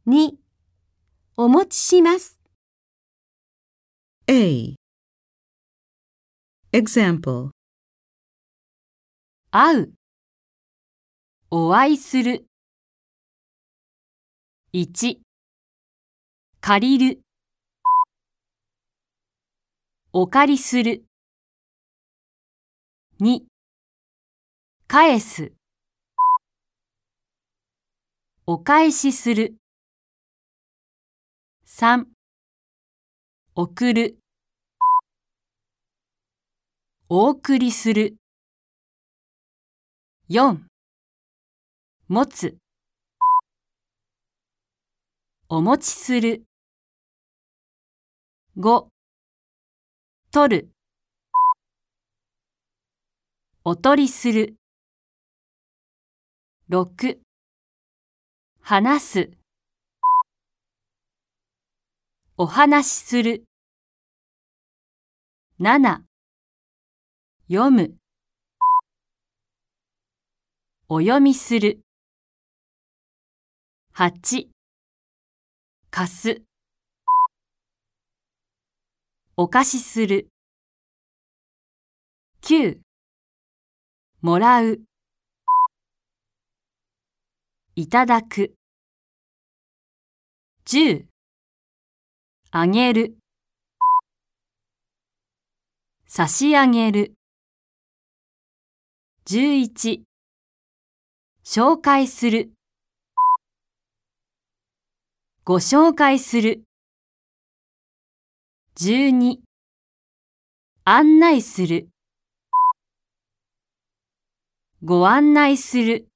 2、お持ちします。 A. Example. 会う、お会いする。1、借りる、お借りする。2、返す、お返しする。3、送る、お送りする。4、持つ、お持ちする。5、取る、お取りする。6、話す、お話しする。7、読む、お読みする。8、貸す、お貸しする。9、もらう、いただく。10、あげる、差し上げる。11、紹介する、ご紹介する。12、案内する、ご案内する。